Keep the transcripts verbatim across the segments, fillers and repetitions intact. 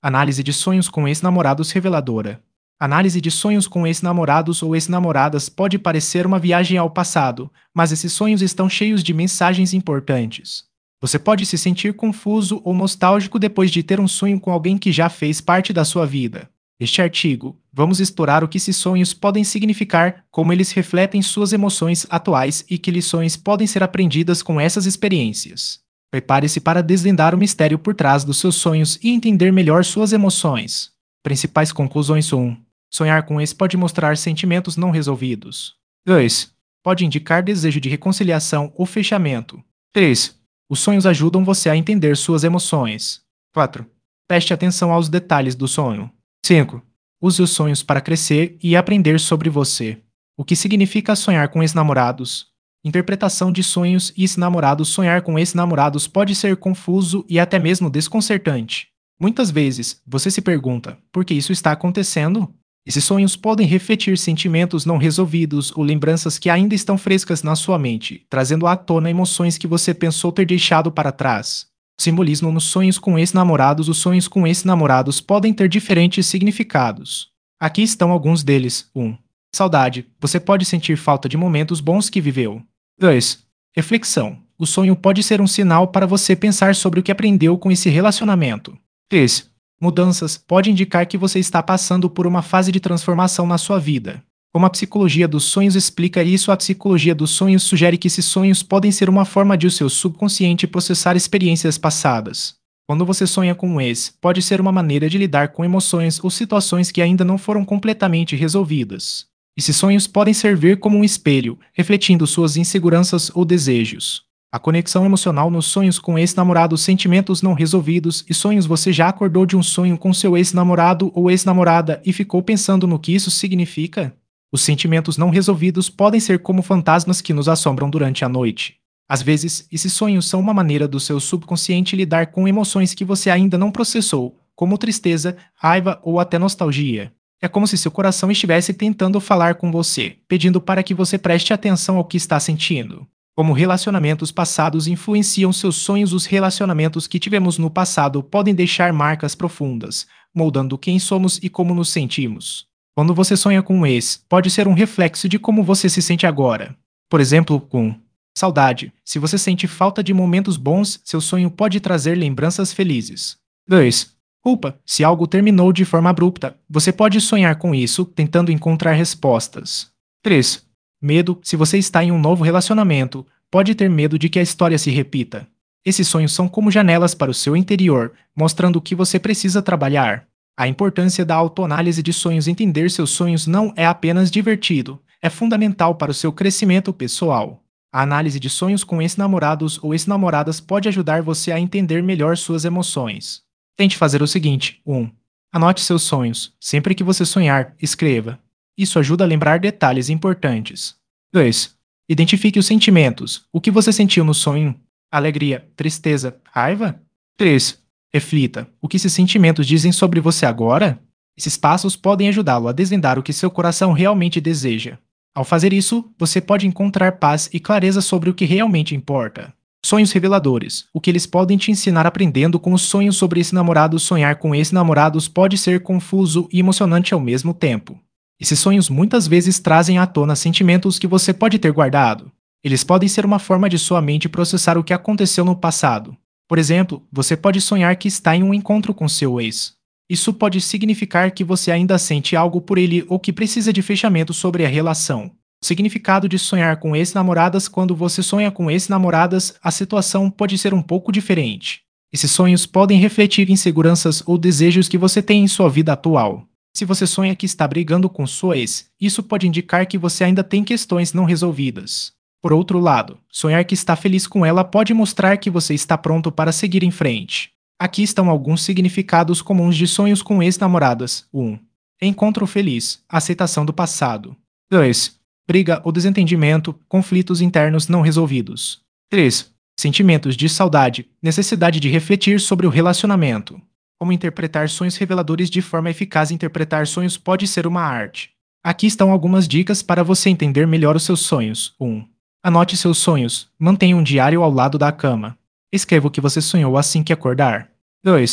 Análise de sonhos com ex-namorados reveladora. Análise de sonhos com ex-namorados ou ex-namoradas pode parecer uma viagem ao passado, mas esses sonhos estão cheios de mensagens importantes. Você pode se sentir confuso ou nostálgico depois de ter um sonho com alguém que já fez parte da sua vida. Neste artigo, vamos explorar o que esses sonhos podem significar, como eles refletem suas emoções atuais e que lições podem ser aprendidas com essas experiências. Prepare-se para desvendar o mistério por trás dos seus sonhos e entender melhor suas emoções. Principais conclusões: um. Sonhar com ex pode mostrar sentimentos não resolvidos. dois. Pode indicar desejo de reconciliação ou fechamento. três. Os sonhos ajudam você a entender suas emoções. quatro. Preste atenção aos detalhes do sonho. cinco. Use os sonhos para crescer e aprender sobre você. O que significa sonhar com ex-namorados? Interpretação de sonhos e ex-namorados. Sonhar com ex-namorados pode ser confuso e até mesmo desconcertante. Muitas vezes, você se pergunta, por que isso está acontecendo? Esses sonhos podem refletir sentimentos não resolvidos ou lembranças que ainda estão frescas na sua mente, trazendo à tona emoções que você pensou ter deixado para trás. Simbolismo nos sonhos com ex-namorados. Os sonhos com ex-namorados podem ter diferentes significados. Aqui estão alguns deles. um. Saudade. Você pode sentir falta de momentos bons que viveu. dois. Reflexão. O sonho pode ser um sinal para você pensar sobre o que aprendeu com esse relacionamento. três. Mudanças. Pode indicar que você está passando por uma fase de transformação na sua vida. Como a psicologia dos sonhos explica isso, a psicologia dos sonhos sugere que esses sonhos podem ser uma forma de o seu subconsciente processar experiências passadas. Quando você sonha com um ex, pode ser uma maneira de lidar com emoções ou situações que ainda não foram completamente resolvidas. Esses sonhos podem servir como um espelho, refletindo suas inseguranças ou desejos. A conexão emocional nos sonhos com ex-namorados. Sentimentos não resolvidos e sonhos. Você já acordou de um sonho com seu ex-namorado ou ex-namorada e ficou pensando no que isso significa? Os sentimentos não resolvidos podem ser como fantasmas que nos assombram durante a noite. Às vezes, esses sonhos são uma maneira do seu subconsciente lidar com emoções que você ainda não processou, como tristeza, raiva ou até nostalgia. É como se seu coração estivesse tentando falar com você, pedindo para que você preste atenção ao que está sentindo. Como relacionamentos passados influenciam seus sonhos. Os relacionamentos que tivemos no passado podem deixar marcas profundas, moldando quem somos e como nos sentimos. Quando você sonha com um ex, pode ser um reflexo de como você se sente agora. Por exemplo, com saudade. Se você sente falta de momentos bons, seu sonho pode trazer lembranças felizes. dois. Culpa. Se algo terminou de forma abrupta, você pode sonhar com isso, tentando encontrar respostas. três. Medo. Se você está em um novo relacionamento, pode ter medo de que a história se repita. Esses sonhos são como janelas para o seu interior, mostrando o que você precisa trabalhar. A importância da autoanálise de sonhos. Entender seus sonhos não é apenas divertido, é fundamental para o seu crescimento pessoal. A análise de sonhos com ex-namorados ou ex-namoradas pode ajudar você a entender melhor suas emoções. Tente fazer o seguinte: um. Anote seus sonhos. Sempre que você sonhar, escreva. Isso ajuda a lembrar detalhes importantes. dois. Identifique os sentimentos. O que você sentiu no sonho? Alegria, tristeza, raiva? três. Reflita. O que esses sentimentos dizem sobre você agora? Esses passos podem ajudá-lo a desvendar o que seu coração realmente deseja. Ao fazer isso, você pode encontrar paz e clareza sobre o que realmente importa. Sonhos reveladores. O que eles podem te ensinar. Aprendendo com os sonhos sobre ex-namorados. Sonhar com ex-namorados pode ser confuso e emocionante ao mesmo tempo. Esses sonhos muitas vezes trazem à tona sentimentos que você pode ter guardado. Eles podem ser uma forma de sua mente processar o que aconteceu no passado. Por exemplo, você pode sonhar que está em um encontro com seu ex. Isso pode significar que você ainda sente algo por ele ou que precisa de fechamento sobre a relação. O significado de sonhar com ex-namoradas. Quando você sonha com ex-namoradas, a situação pode ser um pouco diferente. Esses sonhos podem refletir inseguranças ou desejos que você tem em sua vida atual. Se você sonha que está brigando com sua ex, isso pode indicar que você ainda tem questões não resolvidas. Por outro lado, sonhar que está feliz com ela pode mostrar que você está pronto para seguir em frente. Aqui estão alguns significados comuns de sonhos com ex-namoradas. um. Encontro feliz, aceitação do passado. dois. Briga ou desentendimento, conflitos internos não resolvidos. três. Sentimentos de saudade, necessidade de refletir sobre o relacionamento. Como interpretar sonhos reveladores de forma eficaz. Interpretar sonhos pode ser uma arte. Aqui estão algumas dicas para você entender melhor os seus sonhos. um. Anote seus sonhos. Mantenha um diário ao lado da cama. Escreva o que você sonhou assim que acordar. dois.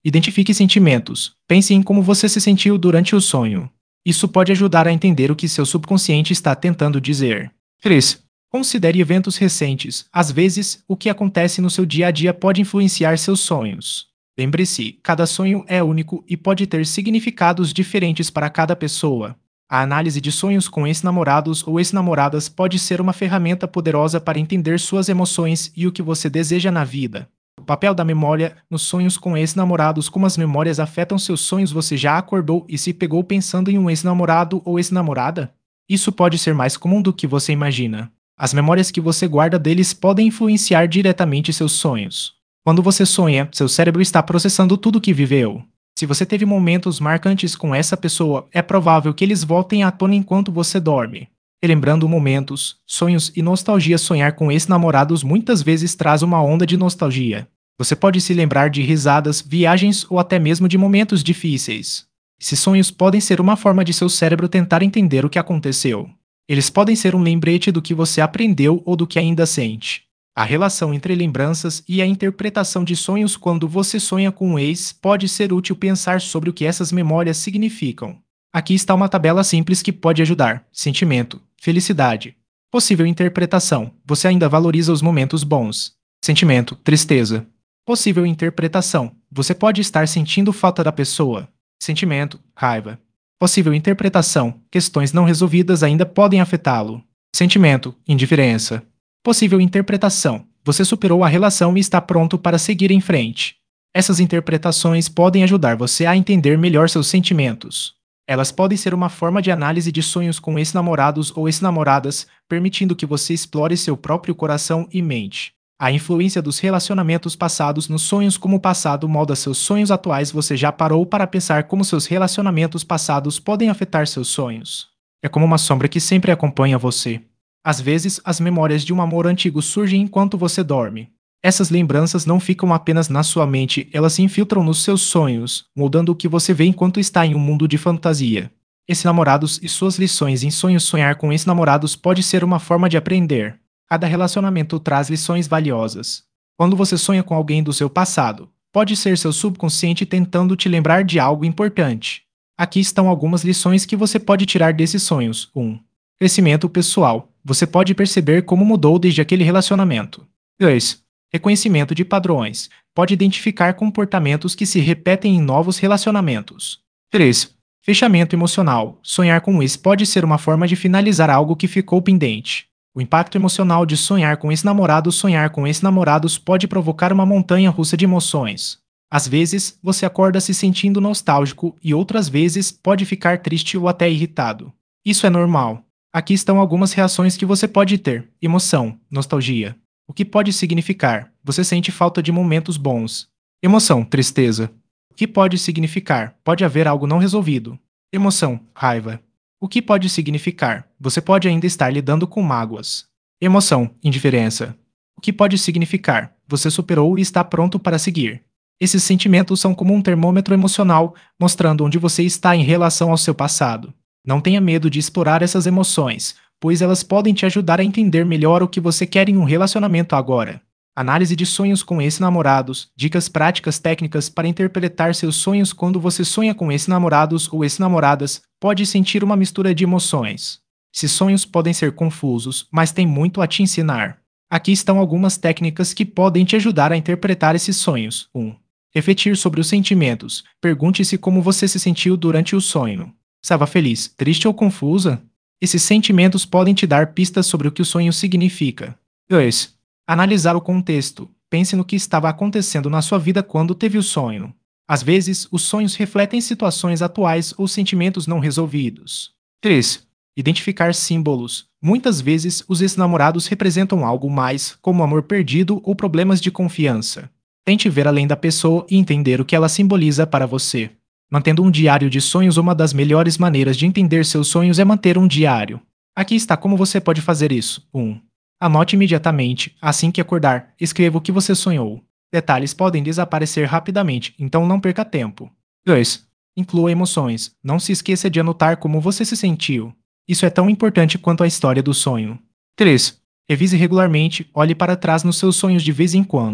Identifique sentimentos. Pense em como você se sentiu durante o sonho. Isso pode ajudar a entender o que seu subconsciente está tentando dizer. três. Considere eventos recentes. Às vezes, o que acontece no seu dia a dia pode influenciar seus sonhos. Lembre-se, cada sonho é único e pode ter significados diferentes para cada pessoa. A análise de sonhos com ex-namorados ou ex-namoradas pode ser uma ferramenta poderosa para entender suas emoções e o que você deseja na vida. O papel da memória nos sonhos com ex-namorados. Como as memórias afetam seus sonhos? Você já acordou e se pegou pensando em um ex-namorado ou ex-namorada? Isso pode ser mais comum do que você imagina. As memórias que você guarda deles podem influenciar diretamente seus sonhos. Quando você sonha, seu cérebro está processando tudo o que viveu. Se você teve momentos marcantes com essa pessoa, é provável que eles voltem à tona enquanto você dorme. Relembrando momentos, sonhos e nostalgia. Sonhar com ex-namorados muitas vezes traz uma onda de nostalgia. Você pode se lembrar de risadas, viagens ou até mesmo de momentos difíceis. Esses sonhos podem ser uma forma de seu cérebro tentar entender o que aconteceu. Eles podem ser um lembrete do que você aprendeu ou do que ainda sente. A relação entre lembranças e a interpretação de sonhos. Quando você sonha com um ex, pode ser útil pensar sobre o que essas memórias significam. Aqui está uma tabela simples que pode ajudar. Sentimento: felicidade. Possível interpretação: você ainda valoriza os momentos bons. Sentimento: tristeza. Possível interpretação: você pode estar sentindo falta da pessoa. Sentimento: raiva. Possível interpretação: questões não resolvidas ainda podem afetá-lo. Sentimento: indiferença. Possível interpretação: você superou a relação e está pronto para seguir em frente. Essas interpretações podem ajudar você a entender melhor seus sentimentos. Elas podem ser uma forma de análise de sonhos com ex-namorados ou ex-namoradas, permitindo que você explore seu próprio coração e mente. A influência dos relacionamentos passados nos sonhos. Como o passado molda seus sonhos atuais? Você já parou para pensar como seus relacionamentos passados podem afetar seus sonhos? É como uma sombra que sempre acompanha você. Às vezes, as memórias de um amor antigo surgem enquanto você dorme. Essas lembranças não ficam apenas na sua mente, elas se infiltram nos seus sonhos, moldando o que você vê enquanto está em um mundo de fantasia. Ex-namorados e suas lições em sonhos. Sonhar com ex-namorados pode ser uma forma de aprender. Cada relacionamento traz lições valiosas. Quando você sonha com alguém do seu passado, pode ser seu subconsciente tentando te lembrar de algo importante. Aqui estão algumas lições que você pode tirar desses sonhos. um. Crescimento pessoal. Você pode perceber como mudou desde aquele relacionamento. dois. Reconhecimento de padrões. Pode identificar comportamentos que se repetem em novos relacionamentos. três. Fechamento emocional. Sonhar com um ex pode ser uma forma de finalizar algo que ficou pendente. O impacto emocional de sonhar com ex-namorados. Sonhar com ex-namorados pode provocar uma montanha-russa de emoções. Às vezes, você acorda se sentindo nostálgico e outras vezes pode ficar triste ou até irritado. Isso é normal. Aqui estão algumas reações que você pode ter. Emoção: nostalgia. O que pode significar? Você sente falta de momentos bons. Emoção: tristeza. O que pode significar? Pode haver algo não resolvido. Emoção: raiva. O que pode significar? Você pode ainda estar lidando com mágoas. Emoção: indiferença. O que pode significar? Você superou e está pronto para seguir. Esses sentimentos são como um termômetro emocional, mostrando onde você está em relação ao seu passado. Não tenha medo de explorar essas emoções, pois elas podem te ajudar a entender melhor o que você quer em um relacionamento agora. Análise de sonhos com ex-namorados. Dicas práticas técnicas para interpretar seus sonhos. Quando você sonha com ex-namorados ou ex-namoradas, pode sentir uma mistura de emoções. Esses sonhos podem ser confusos, mas têm muito a te ensinar. Aqui estão algumas técnicas que podem te ajudar a interpretar esses sonhos. um. Refletir sobre os sentimentos. Pergunte-se como você se sentiu durante o sonho. Estava feliz, triste ou confusa? Esses sentimentos podem te dar pistas sobre o que o sonho significa. dois. Analisar o contexto. Pense no que estava acontecendo na sua vida quando teve o sonho. Às vezes, os sonhos refletem situações atuais ou sentimentos não resolvidos. três. Identificar símbolos. Muitas vezes, os ex-namorados representam algo mais, como amor perdido ou problemas de confiança. Tente ver além da pessoa e entender o que ela simboliza para você. Mantendo um diário de sonhos. Uma das melhores maneiras de entender seus sonhos é manter um diário. Aqui está como você pode fazer isso. um. Anote imediatamente, assim que acordar, escreva o que você sonhou. Detalhes podem desaparecer rapidamente, então não perca tempo. dois. Inclua emoções. Não se esqueça de anotar como você se sentiu. Isso é tão importante quanto a história do sonho. três. Revise regularmente, olhe para trás nos seus sonhos de vez em quando.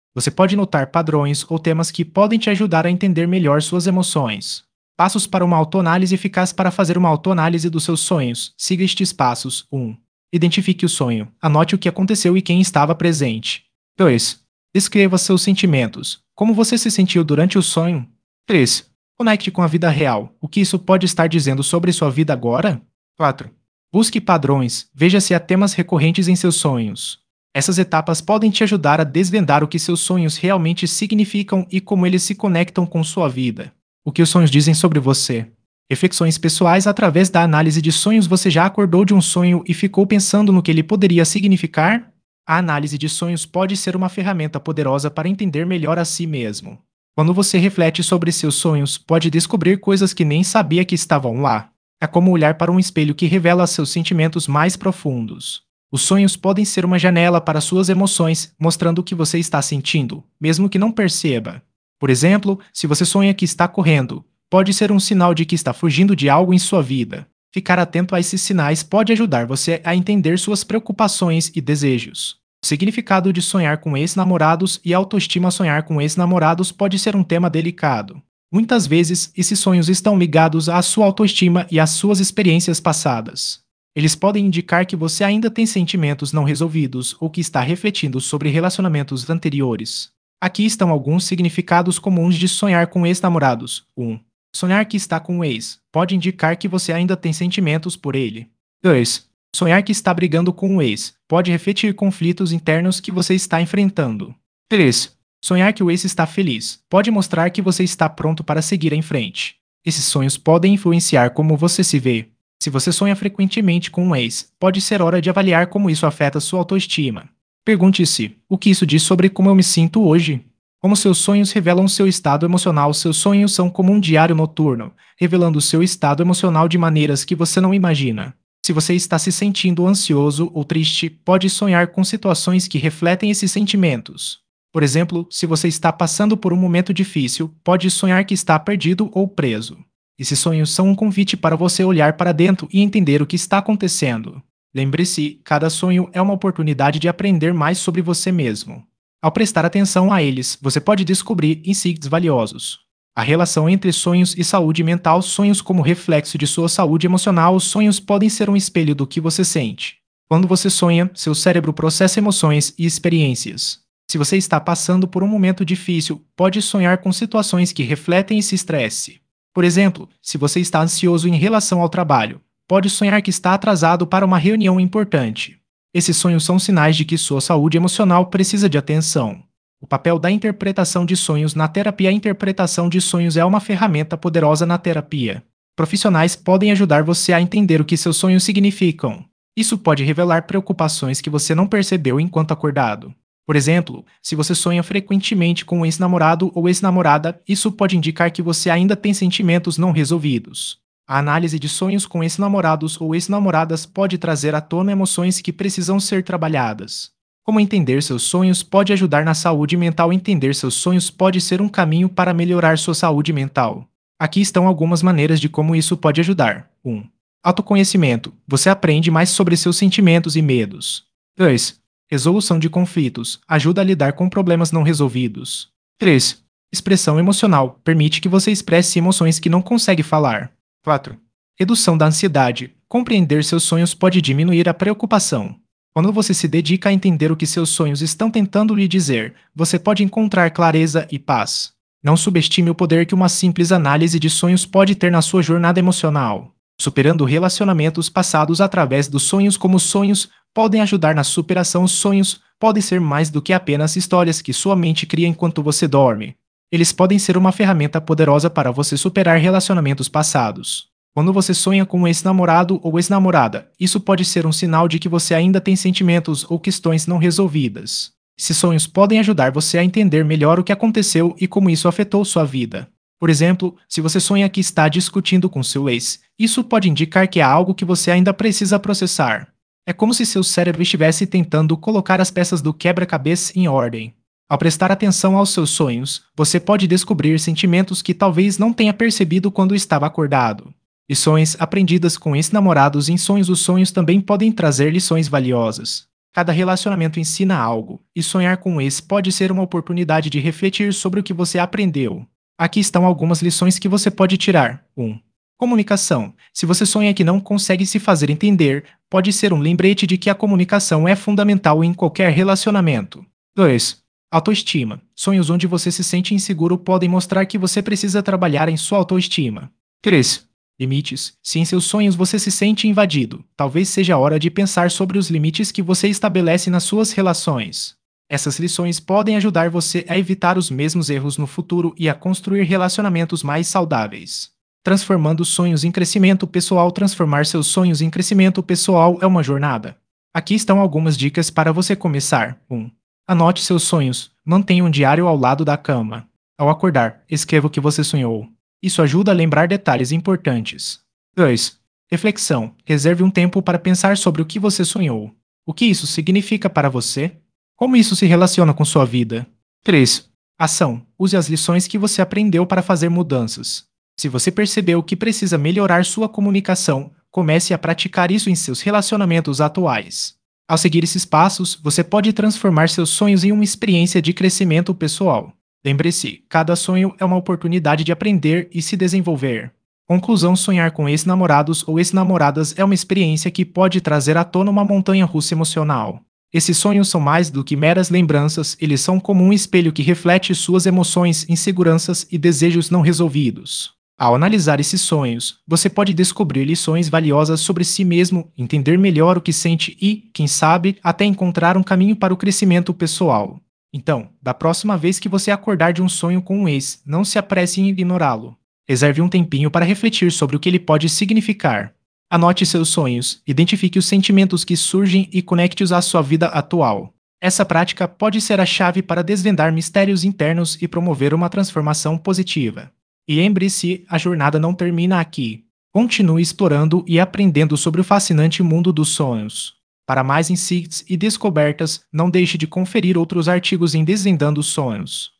Você pode notar padrões ou temas que podem te ajudar a entender melhor suas emoções. Passos para uma autoanálise eficaz. Para fazer uma autoanálise dos seus sonhos, siga estes passos. um. Identifique o sonho. Anote o que aconteceu e quem estava presente. dois. Descreva seus sentimentos. Como você se sentiu durante o sonho? três. Conecte com a vida real. O que isso pode estar dizendo sobre sua vida agora? quatro. Busque padrões. Veja se há temas recorrentes em seus sonhos. Essas etapas podem te ajudar a desvendar o que seus sonhos realmente significam e como eles se conectam com sua vida. O que os sonhos dizem sobre você? Reflexões pessoais. Através da análise de sonhos, você já acordou de um sonho e ficou pensando no que ele poderia significar? A análise de sonhos pode ser uma ferramenta poderosa para entender melhor a si mesmo. Quando você reflete sobre seus sonhos, pode descobrir coisas que nem sabia que estavam lá. É como olhar para um espelho que revela seus sentimentos mais profundos. Os sonhos podem ser uma janela para suas emoções, mostrando o que você está sentindo, mesmo que não perceba. Por exemplo, se você sonha que está correndo, pode ser um sinal de que está fugindo de algo em sua vida. Ficar atento a esses sinais pode ajudar você a entender suas preocupações e desejos. O significado de sonhar com ex-namorados e a autoestima. Sonhar com ex-namorados pode ser um tema delicado. Muitas vezes, esses sonhos estão ligados à sua autoestima e às suas experiências passadas. Eles podem indicar que você ainda tem sentimentos não resolvidos ou que está refletindo sobre relacionamentos anteriores. Aqui estão alguns significados comuns de sonhar com ex-namorados. um. Sonhar que está com o ex pode indicar que você ainda tem sentimentos por ele. dois. Sonhar que está brigando com o ex pode refletir conflitos internos que você está enfrentando. três. Sonhar que o ex está feliz pode mostrar que você está pronto para seguir em frente. Esses sonhos podem influenciar como você se vê. Se você sonha frequentemente com um ex, pode ser hora de avaliar como isso afeta sua autoestima. Pergunte-se: o que isso diz sobre como eu me sinto hoje? Como seus sonhos revelam seu estado emocional. Seus sonhos são como um diário noturno, revelando seu estado emocional de maneiras que você não imagina. Se você está se sentindo ansioso ou triste, pode sonhar com situações que refletem esses sentimentos. Por exemplo, se você está passando por um momento difícil, pode sonhar que está perdido ou preso. Esses sonhos são um convite para você olhar para dentro e entender o que está acontecendo. Lembre-se, cada sonho é uma oportunidade de aprender mais sobre você mesmo. Ao prestar atenção a eles, você pode descobrir insights valiosos. A relação entre sonhos e saúde mental. Sonhos como reflexo de sua saúde emocional. Os sonhos podem ser um espelho do que você sente. Quando você sonha, seu cérebro processa emoções e experiências. Se você está passando por um momento difícil, pode sonhar com situações que refletem esse estresse. Por exemplo, se você está ansioso em relação ao trabalho, pode sonhar que está atrasado para uma reunião importante. Esses sonhos são sinais de que sua saúde emocional precisa de atenção. O papel da interpretação de sonhos na terapia. A interpretação de sonhos é uma ferramenta poderosa na terapia. Profissionais podem ajudar você a entender o que seus sonhos significam. Isso pode revelar preocupações que você não percebeu enquanto acordado. Por exemplo, se você sonha frequentemente com um ex-namorado ou ex-namorada, isso pode indicar que você ainda tem sentimentos não resolvidos. A análise de sonhos com ex-namorados ou ex-namoradas pode trazer à tona emoções que precisam ser trabalhadas. Como entender seus sonhos pode ajudar na saúde mental. Entender seus sonhos pode ser um caminho para melhorar sua saúde mental. Aqui estão algumas maneiras de como isso pode ajudar. um. Autoconhecimento. Você aprende mais sobre seus sentimentos e medos. dois. Resolução de conflitos. Ajuda a lidar com problemas não resolvidos. três. Expressão emocional. Permite que você expresse emoções que não consegue falar. quatro. Redução da ansiedade. Compreender seus sonhos pode diminuir a preocupação. Quando você se dedica a entender o que seus sonhos estão tentando lhe dizer, você pode encontrar clareza e paz. Não subestime o poder que uma simples análise de sonhos pode ter na sua jornada emocional. Superando relacionamentos passados através dos sonhos. Como sonhos podem ajudar na superação. Os sonhos podem ser mais do que apenas histórias que sua mente cria enquanto você dorme. Eles podem ser uma ferramenta poderosa para você superar relacionamentos passados. Quando você sonha com um ex-namorado ou ex-namorada, isso pode ser um sinal de que você ainda tem sentimentos ou questões não resolvidas. Esses sonhos podem ajudar você a entender melhor o que aconteceu e como isso afetou sua vida. Por exemplo, se você sonha que está discutindo com seu ex, isso pode indicar que há algo que você ainda precisa processar. É como se seu cérebro estivesse tentando colocar as peças do quebra-cabeça em ordem. Ao prestar atenção aos seus sonhos, você pode descobrir sentimentos que talvez não tenha percebido quando estava acordado. Lições aprendidas com ex-namorados. Em sonhos. Os sonhos também podem trazer lições valiosas. Cada relacionamento ensina algo, e sonhar com um ex pode ser uma oportunidade de refletir sobre o que você aprendeu. Aqui estão algumas lições que você pode tirar. um. Comunicação. Se você sonha que não consegue se fazer entender, pode ser um lembrete de que a comunicação é fundamental em qualquer relacionamento. dois. Autoestima. Sonhos onde você se sente inseguro podem mostrar que você precisa trabalhar em sua autoestima. três. Limites. Se em seus sonhos você se sente invadido, talvez seja a hora de pensar sobre os limites que você estabelece nas suas relações. Essas lições podem ajudar você a evitar os mesmos erros no futuro e a construir relacionamentos mais saudáveis. Transformando sonhos em crescimento pessoal. Transformar seus sonhos em crescimento pessoal é uma jornada. Aqui estão algumas dicas para você começar. um. Anote seus sonhos. Mantenha um diário ao lado da cama. Ao acordar, escreva o que você sonhou. Isso ajuda a lembrar detalhes importantes. dois. Reflexão. Reserve um tempo para pensar sobre o que você sonhou. O que isso significa para você? Como isso se relaciona com sua vida? três. Ação. Use as lições que você aprendeu para fazer mudanças. Se você percebeu que precisa melhorar sua comunicação, comece a praticar isso em seus relacionamentos atuais. Ao seguir esses passos, você pode transformar seus sonhos em uma experiência de crescimento pessoal. Lembre-se, cada sonho é uma oportunidade de aprender e se desenvolver. Conclusão: sonhar com ex-namorados ou ex-namoradas é uma experiência que pode trazer à tona uma montanha-russa emocional. Esses sonhos são mais do que meras lembranças, eles são como um espelho que reflete suas emoções, inseguranças e desejos não resolvidos. Ao analisar esses sonhos, você pode descobrir lições valiosas sobre si mesmo, entender melhor o que sente e, quem sabe, até encontrar um caminho para o crescimento pessoal. Então, da próxima vez que você acordar de um sonho com um ex, não se apresse em ignorá-lo. Reserve um tempinho para refletir sobre o que ele pode significar. Anote seus sonhos, identifique os sentimentos que surgem e conecte-os à sua vida atual. Essa prática pode ser a chave para desvendar mistérios internos e promover uma transformação positiva. E lembre-se, a jornada não termina aqui. Continue explorando e aprendendo sobre o fascinante mundo dos sonhos. Para mais insights e descobertas, não deixe de conferir outros artigos em Desvendando Sonhos.